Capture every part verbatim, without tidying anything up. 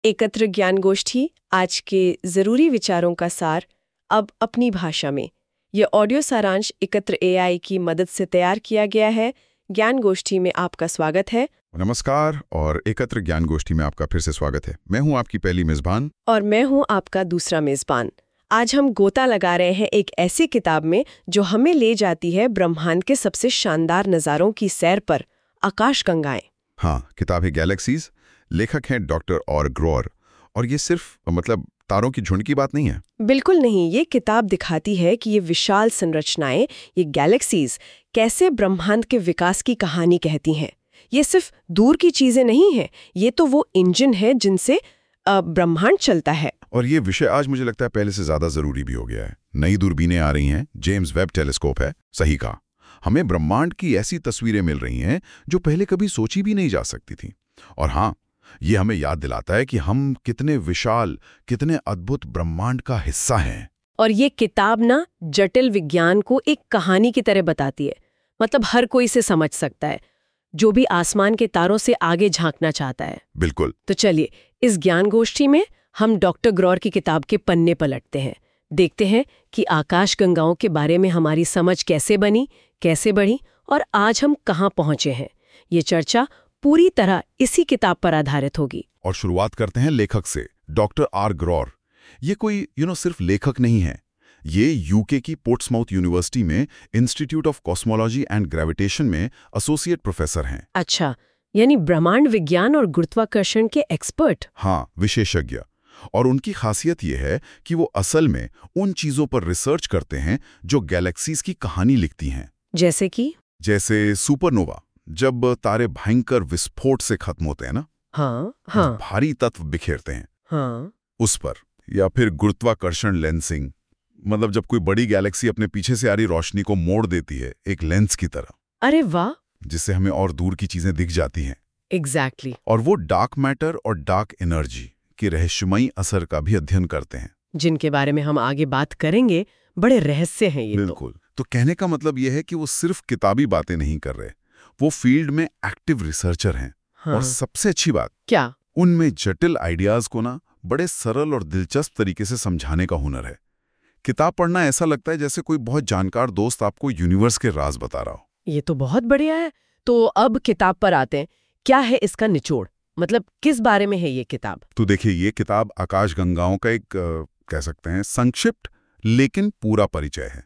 एकत्र ज्ञान गोष्ठी आज के जरूरी विचारों का सार अब अपनी भाषा में। यह ऑडियो सारांश एकत्र एआई की मदद से तैयार किया गया है। ज्ञान गोष्ठी में आपका स्वागत है। नमस्कार और एकत्र ज्ञान गोष्ठी में आपका फिर से स्वागत है। मैं हूं आपकी पहली मेजबान और मैं हूं आपका दूसरा मेजबान। आज हम गोता लगा रहे हैं एक ऐसी किताब में जो हमें ले जाती है ब्रह्मांड के सबसे शानदार नज़ारों की सैर पर, आकाशगंगाएं। हाँ, किताब है गैलेक्सीज। लेखक हैं डॉक्टर ऑर ग्रोर। और ये सिर्फ मतलब तारों की झुंड की बात नहीं है। बिल्कुल नहीं। ये किताब दिखाती है कि ये विशाल संरचनाएं, ये गैलेक्सीज कैसे ब्रह्मांड के विकास की कहानी कहती हैं। ये सिर्फ दूर की चीजें नहीं हैं, ये तो वो इंजन है जिनसे ब्रह्मांड चलता है। और ये विषय आज मुझे लगता है पहले से ज्यादा जरूरी भी हो गया है। नई दूरबीनें आ रही हैं, जेम्स वेब टेलीस्कोप है, सही कहा। हमें ब्रह्मांड की ऐसी तस्वीरें मिल रही हैं जो पहले कभी सोची भी नहीं जा सकती थी। और हाँ, ये हमें याद दिलाता है कि हम कितने विशाल, कितने अद्भुत ब्रह्मांड का हिस्सा हैं। और ये किताब ना जटिल विज्ञान को एक कहानी की तरह बताती है। मतलब हर कोई इसे समझ सकता है, जो भी आसमान के तारों से आगे झांकना चाहता है। बिल्कुल। तो चलिए, इस ज्ञान गोष्ठी में हम डॉक्टर ग्रोर की किताब के पन्ने पलटते हैं, देखते हैं कि आकाशगंगाओं के बारे में हमारी समझ कैसे बनी, कैसे बढ़ी और आज हम कहाँ पहुंचे हैं। ये चर्चा पूरी तरह इसी किताब पर आधारित होगी। और शुरुआत करते हैं लेखक से, डॉक्टर आर ग्रोर। ये कोई यू नो सिर्फ लेखक नहीं है, ये यूके की पोर्ट्समाउथ यूनिवर्सिटी में institute of cosmology and gravitation में एसोसिएट प्रोफेसर हैं। अच्छा, यानी ब्रह्मांड विज्ञान और गुरुत्वाकर्षण के एक्सपर्ट। हाँ, विशेषज्ञ। और उनकी खासियत यह है कि वो असल में उन चीजों पर रिसर्च करते हैं जो गैलेक्सीज की कहानी लिखती हैं। जैसे कि जैसे सुपरनोवा, जब तारे भयंकर विस्फोट से खत्म होते हैं ना, हाँ हाँ भारी तत्व बिखेरते हैं, हाँ उस पर। या फिर गुरुत्वाकर्षण लेंसिंग, मतलब जब कोई बड़ी गैलेक्सी अपने पीछे से आ रही रोशनी को मोड़ देती है एक लेंस की तरह। अरे वाह, जिससे हमें और दूर की चीजें दिख जाती हैं। Exactly exactly. और वो डार्क मैटर और डार्क एनर्जी के रहस्यमयी असर का भी अध्ययन करते हैं, जिनके बारे में हम आगे बात करेंगे। बड़े रहस्य हैं ये। बिल्कुल। तो, तो कहने का मतलब यह है कि वो सिर्फ किताबी बातें नहीं कर रहे, वो फील्ड में एक्टिव रिसर्चर हैं। हाँ। और सबसे अच्छी बात क्या, उनमें जटिल आइडियाज को ना बड़े सरल और दिलचस्प तरीके से समझाने का हुनर है। किताब पढ़ना ऐसा लगता है जैसे कोई बहुत जानकार दोस्त आपको यूनिवर्स के राज बता रहा हो। ये तो बहुत बढ़िया है। तो अब किताब पर आते हैं। क्या है इसका निचोड़, मतलब किस बारे में है ये किताब? तो देखिए, ये किताब आकाशगंगाओं का एक आ, कह सकते हैं संक्षिप्त लेकिन पूरा परिचय है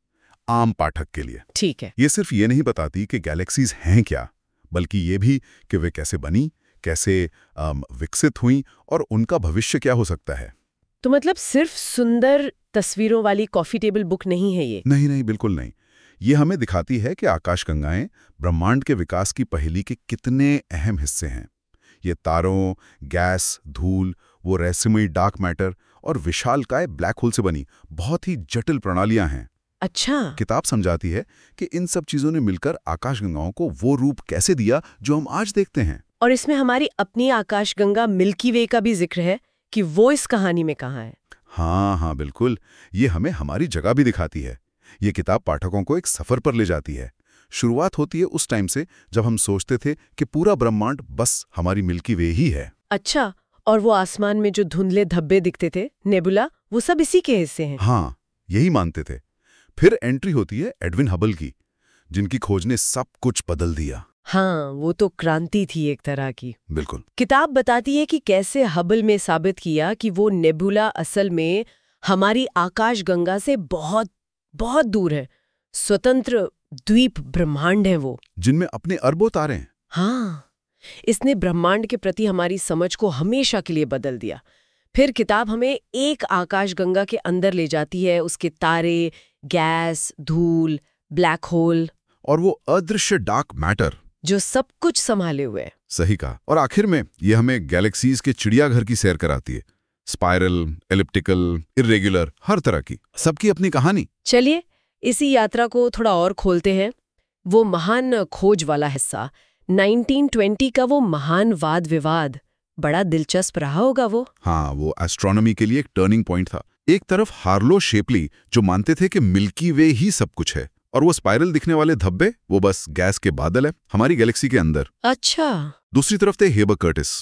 आम पाठक के लिए। ठीक है। ये सिर्फ ये नहीं बताती कि गैलेक्सीज हैं क्या, बल्कि ये भी कि वे कैसे बनी, कैसे आम, विकसित हुई और उनका भविष्य क्या हो सकता है। तो मतलब सिर्फ सुंदर तस्वीरों वाली कॉफी टेबल बुक नहीं है ये? नहीं नहीं, बिल्कुल नहीं। ये हमें दिखाती है कि आकाशगंगाएं ब्रह्मांड के विकास की पहेली के कितने अहम हिस्से हैं। ये तारों, गैस, धूल, वो रहस्यमयी डार्क मैटर और विशालकाय ब्लैक होल से बनी बहुत ही जटिल प्रणालियां हैं। अच्छा। किताब समझाती है कि इन सब चीजों ने मिलकर आकाशगंगाओं को वो रूप कैसे दिया जो हम आज देखते हैं। और इसमें हमारी अपनी आकाशगंगा मिल्की वे का भी जिक्र है कि वो इस कहानी में कहाँ है। हाँ हाँ बिल्कुल। ये हमें हमारी जगह भी दिखाती है। ये किताब पाठकों को एक सफर पर ले जाती है। शुरुआत होती है उस टाइम से जब हम सोचते थे कि पूरा ब्रह्मांड बस हमारी मिल्की वे ही है। अच्छा, और वो आसमान में जो धुंधले धब्बे दिखते थे, नेबुला, वो सब इसी के हिस्से हैं? हाँ, यही मानते थे। फिर एंट्री होती है एडविन हबल की, जिनकी खोज ने सब कुछ बदल दिया। हाँ, वो तो क्रांति थी एक तरह की। बिल्कुल। किताब बताती है कि कैसे हबल में साबित किया कि वो नेबुला असल में हमारी आकाशगंगा से बहुत बहुत दूर है, स्वतंत्र द्वीप ब्रह्मांड है वो, जिनमें अपने अरबों तारे हैं। हाँ, इसने ब्रह्मांड के प्रति हमारी समझ को हमेशा के लिए बदल दिया। फिर किताब हमें एक आकाशगंगा के अंदर ले जाती है, उसके तारे, गैस, धूल, ब्लैक होल और वो अदृश्य डार्क मैटर जो सब कुछ संभाले हुए है। सही कहा। और आखिर में ये हमें गैलेक्सीज के चिड़ियाघर की सैर कराती है। स्पाइरल, एलिप्टिकल, इर्रेगुलर, हर तरह की, सबकी अपनी कहानी। चलिए इसी यात्रा को थोड़ा और खोलते हैं। वो महान खोज वाला हिस्सा, नाइनटीन ट्वेंटी का वो महान वाद विवाद, बड़ा दिलचस्प रहा होगा वो। हाँ, वो एस्ट्रोनॉमी के लिए एक टर्निंग पॉइंट था। एक तरफ हार्लो शेपली जो मानते थे कि मिल्की वे ही सब कुछ है, और वो स्पाइरल दिखने वाले धब्बे वो बस गैस के बादल है हमारी गैलेक्सी के अंदर। अच्छा। दूसरी तरफ थे हेबर कर्टिस,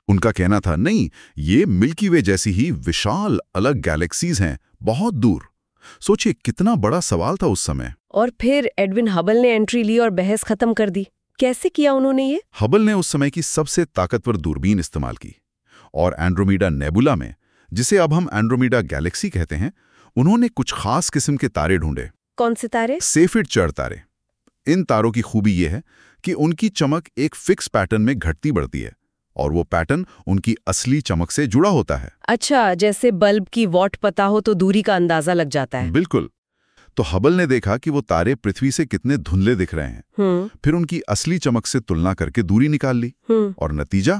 उनका कहना था नहीं, ये मिल्की वे जैसी ही विशाल अलग गैलेक्सीज हैं, बहुत दूर। सोचिए कितना बड़ा सवाल था उस समय। और फिर एडविन हबल ने एंट्री ली और बहस खत्म कर दी। कैसे किया उन्होंने ये? हबल ने उस समय की सबसे ताकतवर दूरबीन इस्तेमाल की और एंड्रोमीडा नेबुला में, जिसे अब हम एंड्रोमीडा गैलेक्सी कहते हैं, उन्होंने कुछ खास किस्म के तारे ढूंढे। कौन से तारे? सेफिड चर तारे। इन तारों की खूबी यह है कि उनकी चमक एक फिक्स पैटर्न में घटती बढ़ती है और वो पैटर्न उनकी असली चमक से जुड़ा होता है। अच्छा, जैसे बल्ब की वॉट पता हो तो दूरी का अंदाजा लग जाता है। बिल्कुल। तो हबल ने देखा कि वो तारे पृथ्वी से कितने धुंधले दिख रहे हैं। हम्म फिर उनकी असली चमक से तुलना करके दूरी निकाल ली हम्म और नतीजा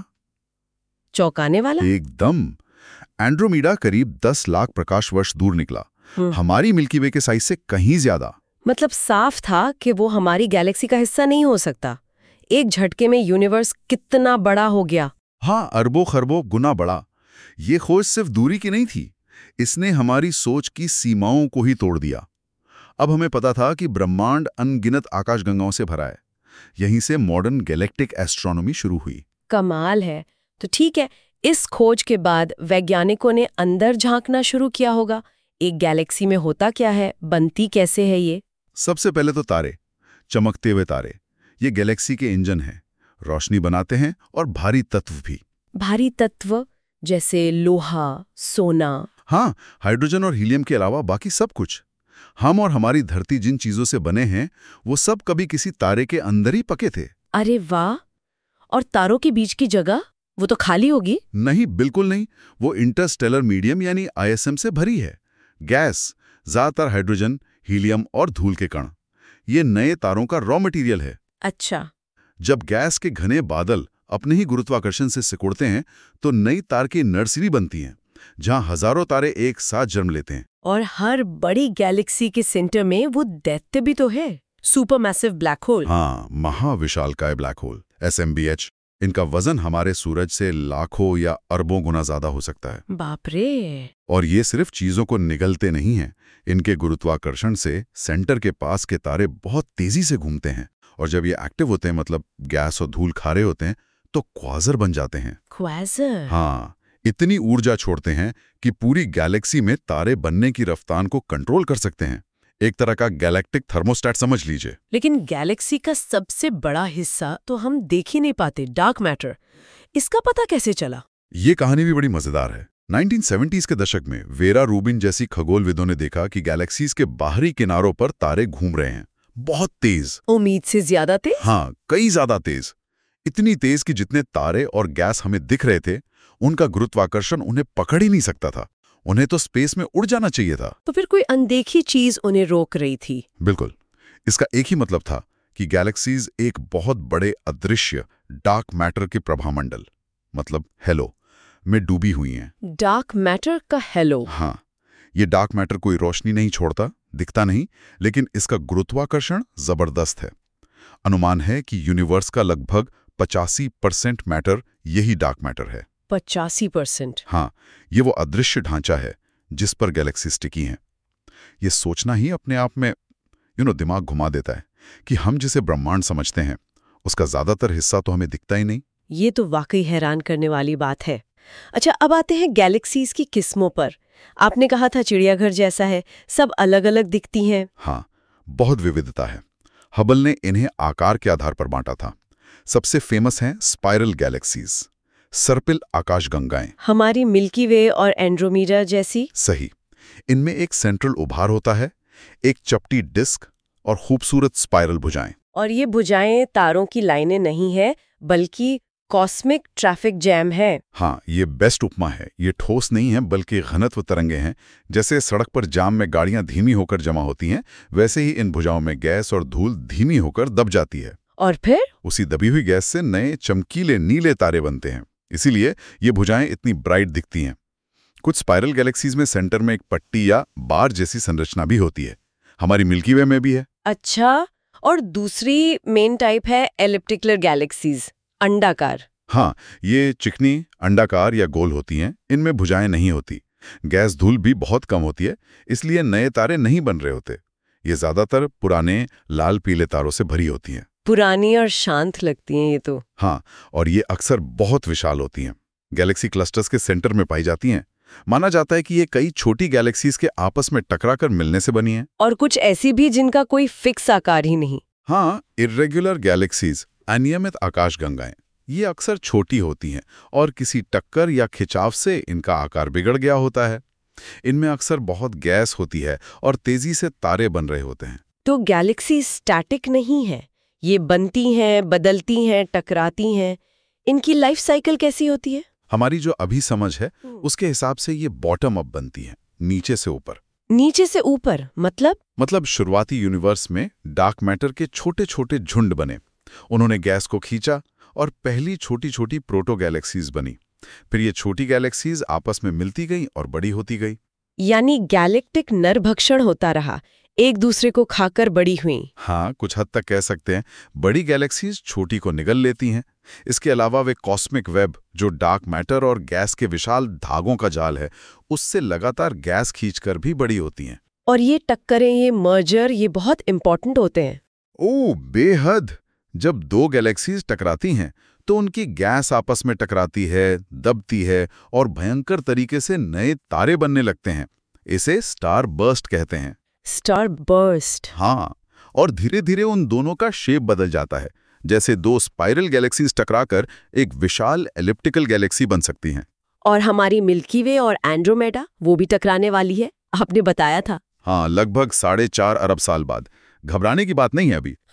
चौंकाने वाला। एकदम। एंड्रोमीडा करीब दस लाख प्रकाश वर्ष दूर निकला, हम्म। हमारी मिल्की वे के साइज से कहीं ज्यादा। मतलब साफ था कि वो हमारी गैलेक्सी का हिस्सा नहीं हो सकता। एक झटके में यूनिवर्स कितना बड़ा हो गया। हाँ, अरबों खरबों गुना बड़ा। ये खोज सिर्फ दूरी की नहीं थी, इसने हमारी सोच की सीमाओं को ही तोड़ दिया। अब हमें पता था कि ब्रह्मांड अनगिनत आकाशगंगाओं से भरा है। यहीं से मॉडर्न गैलेक्टिक एस्ट्रोनॉमी शुरू हुई। कमाल है। तो ठीक है, इस खोज के बाद वैज्ञानिकों ने अंदर झांकना शुरू किया होगा। एक गैलेक्सी में होता क्या है, बनती कैसे है ये? सबसे पहले तो तारे, चमकते हुए तारे। ये गैलेक्सी के इंजन हैं, रोशनी बनाते हैं और भारी तत्व भी। भारी तत्व जैसे लोहा, सोना? हाँ, हाइड्रोजन और हीलियम के अलावा बाकी सब कुछ। हम और हमारी धरती जिन चीजों से बने हैं वो सब कभी किसी तारे के अंदर ही पके थे। अरे वाह! और तारों के बीच की जगह, वो तो खाली होगी? नहीं, बिल्कुल नहीं। वो इंटरस्टेलर मीडियम यानी आई एस एम से भरी है। गैस, ज्यादातर हाइड्रोजन, हीलियम और धूल के कण। ये नए तारों का रॉ मटेरियल है। अच्छा। जब गैस के घने बादल अपने ही गुरुत्वाकर्षण से सिकुड़ते हैं तो नई तार की नर्सरी बनती है, जहां हजारों तारे एक साथ जन्म लेते हैं। और हर बड़ी गैलेक्सी के सेंटर में वो दैत्य भी तो है, सुपरमैसिव ब्लैक होल। हाँ, महाविशालकाय black hole, S M B H. इनका वजन हमारे सूरज से लाखों या अरबों गुना ज्यादा हो सकता है। बाप रे! और ये सिर्फ चीजों को निगलते नहीं हैं, इनके गुरुत्वाकर्षण से सेंटर के पास के तारे बहुत तेजी से घूमते हैं और जब ये एक्टिव होते हैं, मतलब गैस और धूल खा रहे होते हैं, तो क्वाज़र बन जाते हैं। क्वाज़र? हाँ, इतनी ऊर्जा छोड़ते हैं कि पूरी गैलेक्सी में तारे बनने की रफ्तार को कंट्रोल कर सकते हैं। एक तरह का गैलेक्टिक थर्मोस्टैट समझ लीजिए। लेकिन गैलेक्सी का सबसे बड़ा हिस्सा तो हम देख ही नहीं पाते, डार्क मैटर। इसका पता कैसे चला? ये कहानी भी बड़ी मजेदार है। नाइनटीन सेवेंटीज़ के दशक में वेरा रूबिन जैसी खगोलविदों ने देखा कि गैलेक्सीज के बाहरी किनारों पर तारे घूम रहे हैं, बहुत तेज। उम्मीद से ज्यादा तेज? हाँ, कई ज्यादा तेज। इतनी तेज कि जितने तारे और गैस हमें दिख रहे थे, उनका गुरुत्वाकर्षण उन्हें पकड़ ही नहीं सकता था। उन्हें तो स्पेस में उड़ जाना चाहिए था। तो फिर कोई अनदेखी चीज उन्हें रोक रही थी। बिल्कुल। इसका एक ही मतलब था कि गैलेक्सीज एक बहुत बड़े अदृश्य डार्क मैटर के प्रभामंडल, मतलब हेलो, में डूबी हुई हैं। डार्क मैटर का हेलो? हाँ, ये डार्क मैटर कोई रोशनी नहीं छोड़ता, दिखता नहीं, लेकिन इसका गुरुत्वाकर्षण जबरदस्त है। अनुमान है कि यूनिवर्स का लगभग पचासी परसेंट मैटर यही डार्क मैटर है। पचासी परसेंट? हाँ, ये वो अदृश्य ढांचा है जिस पर गैलेक्सीज टिकी हैं। ये सोचना ही अपने आप में यू नो दिमाग घुमा देता है कि हम जिसे ब्रह्मांड समझते हैं उसका ज्यादातर हिस्सा तो हमें दिखता ही नहीं। ये तो वाकई हैरान करने वाली बात है। अच्छा, अब आते हैं गैलेक्सीज की किस्मों पर। आपने कहा था चिड़ियाघर जैसा है, सब अलग अलग दिखती हैं। हाँ, बहुत विविधता है। हबल ने इन्हें आकार के आधार पर बांटा था। सबसे फेमस हैं स्पाइरल गैलेक्सीज, सर्पिल आकाशगंगाएं। हमारी मिल्की वे और एंड्रोमीडा जैसी? सही। इनमें एक सेंट्रल उभार होता है, एक चपटी डिस्क और खूबसूरत स्पाइरल भुजाएं। और ये भुजाएं तारों की लाइनें नहीं है, बल्कि कॉस्मिक ट्रैफिक जैम है। हाँ, ये बेस्ट उपमा है। ये ठोस नहीं है बल्कि घनत्व तरंगे हैं। जैसे सड़क पर जाम में गाड़ियां धीमी होकर जमा होती हैं, वैसे ही इन भुजाओं में गैस और धूल धीमी होकर दब जाती है। और फिर उसी दबी हुई गैस से नए चमकीले नीले तारे बनते हैं। इसीलिए ये भुजाएं इतनी ब्राइट दिखती हैं। कुछ स्पाइरल गैलेक्सीज में सेंटर में एक पट्टी या बार जैसी संरचना भी होती है। हमारी मिल्की वे में भी है। अच्छा, और दूसरी मेन टाइप है एलिप्टिकुलर गैलेक्सीज, अंडाकार। हाँ, ये चिकनी, अंडाकार या गोल होती हैं। इनमें भुजाएं नहीं होती। गैस धूल भी बहुत कम होती है, इसलिए नए तारे नहीं बन रहे होते। ये ज्यादातर पुराने लाल पीले तारों से भरी होती हैं। पुरानी और शांत लगती हैं ये तो। हाँ, और ये अक्सर बहुत विशाल होती हैं। गैलेक्सी क्लस्टर्स के सेंटर में पाई जाती हैं। माना जाता है कि ये कई छोटी गैलेक्सीज के आपस में टकराकर मिलने से बनी हैं। और कुछ ऐसी भी जिनका कोई फिक्स आकार ही नहीं। हाँ, इर्रेगुलर गैलेक्सीज, अनियमित आकाशगंगाएं, ये अक्सर छोटी होती हैं और किसी टक्कर या खिंचाव से इनका आकार बिगड़ गया होता है। इनमें अक्सर बहुत गैस होती है और तेजी से तारे बन रहे होते हैं। तो गैलेक्सी स्टैटिक नहीं है, ये बनती हैं, बदलती हैं, टकराती हैं। इनकी लाइफ साइकिल कैसी होती है? हमारी जो अभी समझ है उसके हिसाब से ये बॉटम अप बनती हैं, नीचे से ऊपर। नीचे से ऊपर मतलब? मतलब शुरुआती यूनिवर्स में डार्क मैटर के छोटे छोटे झुंड बने, उन्होंने गैस को खींचा और पहली छोटी छोटी प्रोटो गैलेक्सीज बनी। फिर ये छोटी गैलेक्सीज आपस में मिलती गई और बड़ी होती गई। यानी गैलेक्टिक नरभक्षण होता रहा, एक दूसरे को खाकर बड़ी हुई। हाँ, कुछ हद तक कह सकते हैं। बड़ी गैलेक्सीज छोटी को निगल लेती हैं। इसके अलावा वे कॉस्मिक वेब, जो डार्क मैटर और गैस के विशाल धागों का जाल है, उससे लगातार गैस खींचकर भी बड़ी होती हैं। और ये टक्करें, ये मर्जर, ये बहुत इंपॉर्टेंट होते हैं। ओह, बेहद। जब दो गैलेक्सीज टकराती हैं तो उनकी गैस आपस में टकराती है, दबती है और भयंकर तरीके से नए तारे बनने लगते हैं। इसे स्टार बर्स्ट कहते हैं। Starburst? हाँ, और धीरे धीरे उन दोनों का शेप बदल जाता है, जैसे दो स्पाइरल गैलेक्सीज टकराकर एक विशाल एलिप्टिकल गैलेक्सी बन सकती हैं। और हमारी मिल्की वे और एंड्रोमेडा, वो भी टकराने वाली है, आपने बताया था। हाँ, लगभग साढ़े चार अरब साल बाद। घबराने की बात नहीं है अभी।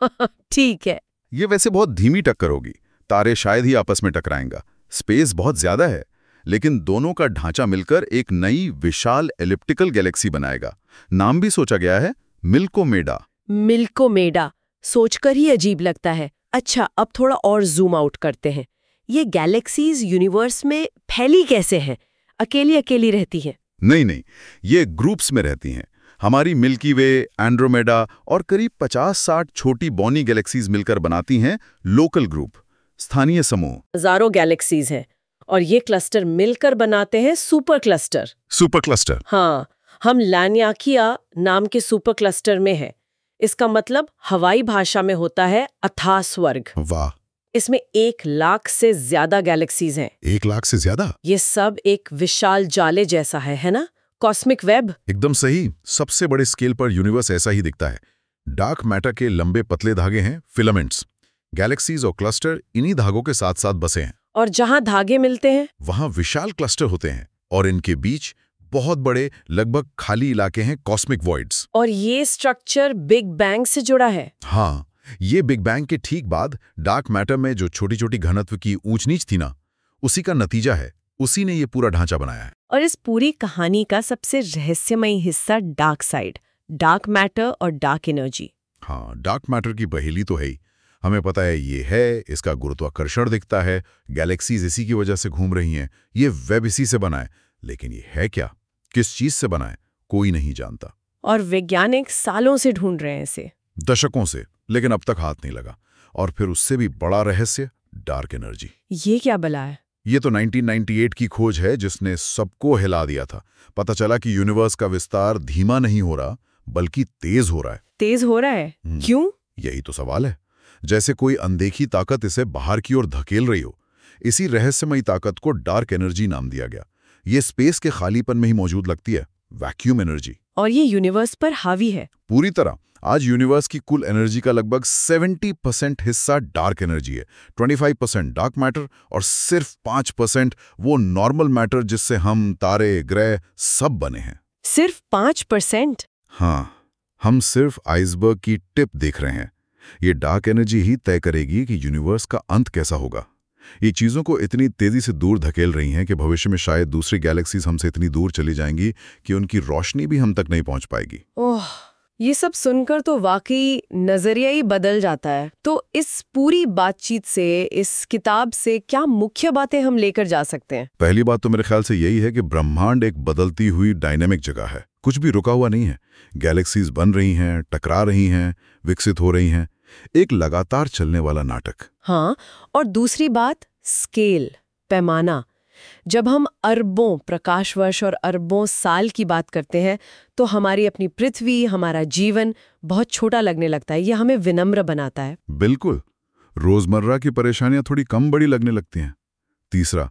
ठीक है। ये वैसे बहुत धीमी टक्कर होगी, तारे शायद ही आपस में टकराएंगा। स्पेस बहुत ज्यादा है, लेकिन दोनों का ढांचा मिलकर एक नई विशाल एलिप्टिकल गैलेक्सी बनाएगा। नाम भी सोचा गया है, मिल्कोमेडा। मिल्कोमेडा, सोचकर ही अजीब लगता है। अच्छा, अब थोड़ा और जूम आउट करते हैं। ये गैलेक्सीज यूनिवर्स में फैली कैसे हैं? अकेली अकेली रहती हैं? नहीं नहीं, ये ग्रुप्स में रहती हैं। हमारी मिल्की वे, एंड्रोमेडा और करीब पचास साठ छोटी बॉनी गैलेक्सीज मिलकर बनाती हैं लोकल ग्रुप, स्थानीय समूह। हजारों गैलेक्सीज हैं और ये क्लस्टर मिलकर बनाते हैं सुपर क्लस्टर। Super cluster? हाँ, हम लैनियाकिया नाम के सुपर क्लस्टर में है। इसका मतलब हवाई भाषा में होता है अथाह स्वर्ग। वाह। इसमें एक लाख से ज्यादा गैलेक्सीज हैं। एक लाख से ज्यादा? ये सब एक विशाल जाले जैसा है, है ना? Cosmic web. एकदम सही। सबसे बड़े स्केल पर यूनिवर्स ऐसा ही दिखता है। डार्क मैटर के लंबे पतले धागे हैं, फिलामेंट्स। गैलेक्सीज और क्लस्टर इन्हीं धागों के साथ साथ बसे हैं। और जहां धागे मिलते हैं वहां विशाल क्लस्टर होते हैं और इनके बीच बहुत बड़े, लगभग खाली इलाके हैं, कॉस्मिक वॉइड्स। और ये स्ट्रक्चर बिग बैंग से जुड़ा है। हाँ, ये बिग बैंग के ठीक बाद डार्क मैटर में जो छोटी छोटी घनत्व की ऊंच नीच थी ना, उसी का नतीजा है। उसी ने ये पूरा ढांचा बनाया है। और इस पूरी कहानी का सबसे रहस्यमयी हिस्सा डार्क साइड, डार्क मैटर और डार्क एनर्जी। हाँ, डार्क मैटर की पहेली तो है ही। हमें पता है ये है, इसका गुरुत्वाकर्षण दिखता है, गैलेक्सीज इसी की वजह से घूम रही हैं, ये वेब इसी से बना है। लेकिन ये है क्या, किस चीज से बना है, कोई नहीं जानता। और वैज्ञानिक सालों से ढूंढ रहे हैं इसे, दशकों से, लेकिन अब तक हाथ नहीं लगा। और फिर उससे भी बड़ा रहस्य, डार्क एनर्जी। ये क्या बला है? ये तो उन्नीस सौ अट्ठानवे की खोज है जिसने सबको हिला दिया था। पता चला कि यूनिवर्स का विस्तार धीमा नहीं हो रहा, बल्कि तेज हो रहा है। तेज हो रहा है? क्यों? यही तो सवाल है। जैसे कोई अनदेखी ताकत इसे बाहर की ओर धकेल रही हो। इसी रहस्यमयी ताकत को डार्क एनर्जी नाम दिया गया। ये स्पेस के खालीपन में ही मौजूद लगती है, वैक्यूम एनर्जी। और ये यूनिवर्स पर हावी है पूरी तरह। आज यूनिवर्स की कुल एनर्जी का लगभग सत्तर परसेंट हिस्सा डार्क एनर्जी है, पच्चीस परसेंट डार्क मैटर और सिर्फ पाँच परसेंट वो नॉर्मल मैटर जिससे हम, तारे, ग्रह सब बने हैं। सिर्फ पाँच परसेंट? हाँ, हम सिर्फ आइसबर्ग की टिप देख रहे हैं। ये डार्क एनर्जी ही तय करेगी कि यूनिवर्स का अंत कैसा होगा। ये चीज़ों को इतनी तेज़ी से दूर धकेल रही हैं कि भविष्य में शायद दूसरी गैलेक्सीज हमसे इतनी दूर चली जाएंगी कि उनकी रोशनी भी हम तक नहीं पहुंच पाएगी। ओह, ये सब सुनकर तो वाकई नजरिया ही बदल जाता है। तो इस पूरी बातचीत से, इस किताब से क्या मुख्य बातें हम लेकर जा सकते हैं? पहली बात तो मेरे ख्याल से यही है कि ब्रह्मांड एक बदलती हुई डायनेमिक जगह है। कुछ भी रुका हुआ नहीं है। गैलेक्सीज बन रही हैं, टकरा रही हैं, विकसित हो रही हैं। एक लगातार चलने वाला नाटक। हाँ, और दूसरी बात, स्केल, पैमाना। जब हम अरबों प्रकाश वर्ष और अरबों साल की बात करते हैं तो हमारी अपनी पृथ्वी, हमारा जीवन बहुत छोटा लगने लगता है। यह हमें विनम्र बनाता है। बिल्कुल, रोजमर्रा की परेशानियां थोड़ी कम बड़ी लगने लगती हैं। तीसरा,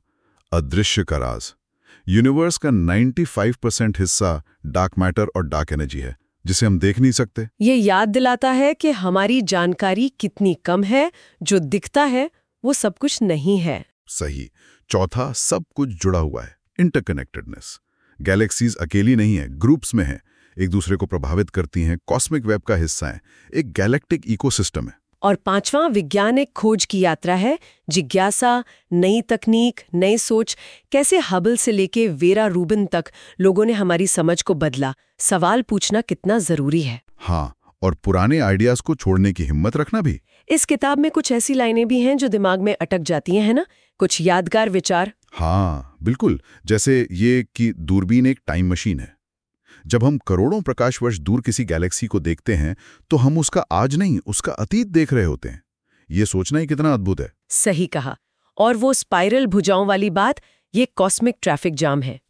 अदृश्य का राज। यूनिवर्स का पचानवे परसेंट हिस्सा डार्क मैटर और डार्क एनर्जी है, जिसे हम देख नहीं सकते। ये याद दिलाता है कि हमारी जानकारी कितनी कम है, जो दिखता है वो सब कुछ नहीं है। सही। चौथा, सब कुछ जुड़ा हुआ है, इंटरकनेक्टेडनेस। गैलेक्सीज अकेली नहीं है, ग्रुप्स में है, एक दूसरे को प्रभावित करती हैं, कॉस्मिक वेब का हिस्सा है, एक गैलेक्टिक इकोसिस्टम है। और पांचवां वैज्ञानिक खोज की यात्रा है, जिज्ञासा, नई तकनीक, नई सोच। कैसे हबल से लेके वेरा रूबिन तक लोगों ने हमारी समझ को बदला। सवाल पूछना कितना जरूरी है। हाँ, और पुराने आइडियाज को छोड़ने की हिम्मत रखना भी। इस किताब में कुछ ऐसी लाइनें भी हैं जो दिमाग में अटक जाती हैं, है ना? कुछ यादगार विचार। हाँ बिल्कुल, जैसे ये कि दूरबीन एक टाइम मशीन है। जब हम करोड़ों प्रकाश वर्ष दूर किसी गैलेक्सी को देखते हैं तो हम उसका आज नहीं, उसका अतीत देख रहे होते हैं। ये सोचना ही कितना अद्भुत है। सही कहा। और वो स्पाइरल भुजाओं वाली बात, ये कॉस्मिक ट्रैफिक जाम है।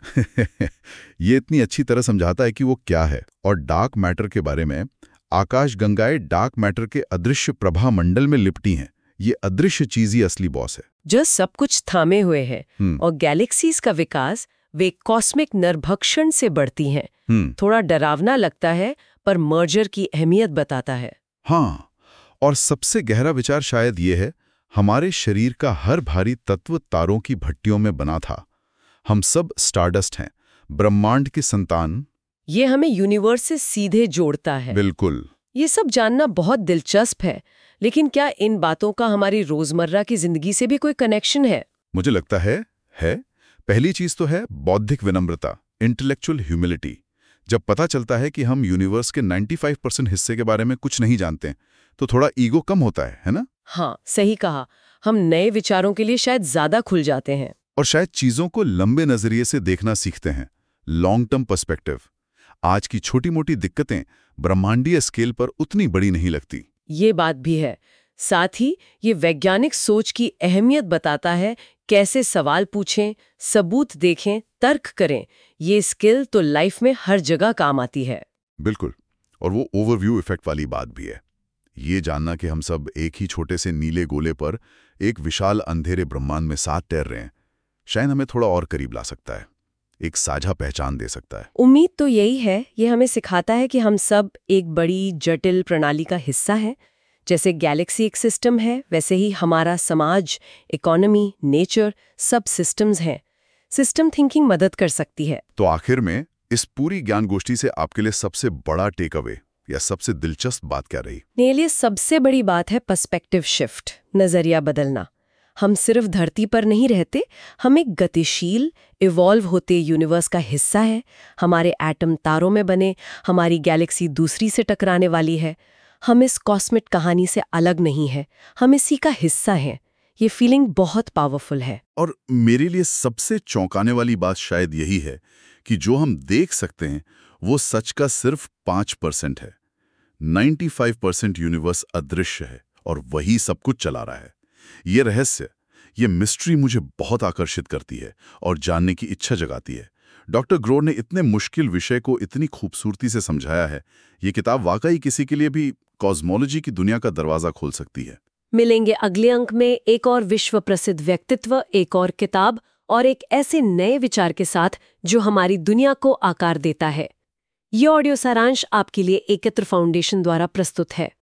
ये इतनी अच्छी तरह समझाता है कि वो क्या है। और डार्क मैटर के बारे में, आकाश गंगाएं डार्क मैटर के अदृश्य प्रभा मंडल में लिपटी हैं। ये अदृश्य चीज ही असली बॉस है, जो सब कुछ थामे हुए है। और गैलेक्सीज का विकास वे कॉस्मिक नरभक्षण से बढ़ती हैं। थोड़ा डरावना लगता है, पर मर्जर की अहमियत बताता है। हाँ, और सबसे गहरा विचार शायद ये है, हमारे शरीर का हर भारी तत्व तारों की भट्टियों में बना था। हम सब स्टारडस्ट हैं, ब्रह्मांड की संतान। ये हमें यूनिवर्स से सीधे जोड़ता है। बिल्कुल। ये सब जानना बहुत दिलचस्प है, लेकिन क्या इन बातों का हमारी रोजमर्रा की जिंदगी से भी कोई कनेक्शन है? मुझे लगता है है पहली चीज तो है बौद्धिक विनम्रता, इंटेलेक्चुअल ह्यूमिलिटी। जब पता चलता है कि हम यूनिवर्स के पचानवे परसेंट हिस्से के बारे में कुछ नहीं जानते, तो थोड़ा ईगो कम होता है, है ना? हाँ, सही कहा। हम नए विचारों के लिए शायद ज्यादा खुल जाते हैं। और शायद चीजों को लंबे नजरिए से देखना सीखते हैं, लॉन्ग टर्म पर्सपेक्टिव। आज की छोटी मोटी दिक्कतें ब्रह्मांडीय स्केल पर उतनी बड़ी नहीं लगती। ये बात भी है। साथ ही ये वैज्ञानिक सोच की अहमियत बताता है, कैसे सवाल पूछें, सबूत देखें, तर्क करें। ये स्किल तो लाइफ में हर जगह काम आती है। बिल्कुल। और वो ओवरव्यू इफेक्ट वाली बात भी है। ये जानना कि हम सब एक ही छोटे से नीले गोले पर एक विशाल अंधेरे ब्रह्मांड में साथ तैर रहे हैं, शायद हमें थोड़ा और करीब ला सकता है, एक साझा पहचान दे सकता है। उम्मीद तो यही है। ये हमें सिखाता है कि हम सब एक बड़ी जटिल प्रणाली का हिस्सा है। जैसे गैलेक्सी एक सिस्टम है, वैसे ही हमारा समाज, इकोनॉमी, नेचर, सब सिस्टम्स हैं। सिस्टम थिंकिंग मदद कर सकती है। तो आखिर में इस पूरी ज्ञान गोष्ठी से आपके लिए सबसे बड़ा टेक अवे या सबसे दिलचस्प बात क्या रही? मेरे लिए सबसे बड़ी बात है पर्सपेक्टिव शिफ्ट, नजरिया बदलना। हम सिर्फ धरती पर नहीं रहते, हम एक गतिशील, इवॉल्व होते यूनिवर्स का हिस्सा है। हमारे एटम तारों में बने, हमारी गैलेक्सी दूसरी से टकराने वाली है। हम इस कॉस्मिक कहानी से अलग नहीं है, हम इसी का हिस्सा हैं। ये फीलिंग बहुत पावरफुल है। और मेरे लिए सबसे चौंकाने वाली बात शायद यही है कि जो हम देख सकते हैं वो सच का सिर्फ पाँच परसेंट है। पचानवे परसेंट यूनिवर्स अदृश्य है और वही सब कुछ चला रहा है। ये रहस्य, ये मिस्ट्री मुझे बहुत आकर्षित करती है और जानने की इच्छा जगाती है। डॉक्टर ग्रोर ने इतने मुश्किल विषय को इतनी खूबसूरती से समझाया है। ये किताब वाकई किसी के लिए भी कॉस्मोलॉजी की दुनिया का दरवाजा खोल सकती है। मिलेंगे अगले अंक में एक और विश्व प्रसिद्ध व्यक्तित्व, एक और किताब और एक ऐसे नए विचार के साथ जो हमारी दुनिया को आकार देता है। ये ऑडियो सारांश आपके लिए एकत्र फाउंडेशन द्वारा प्रस्तुत है।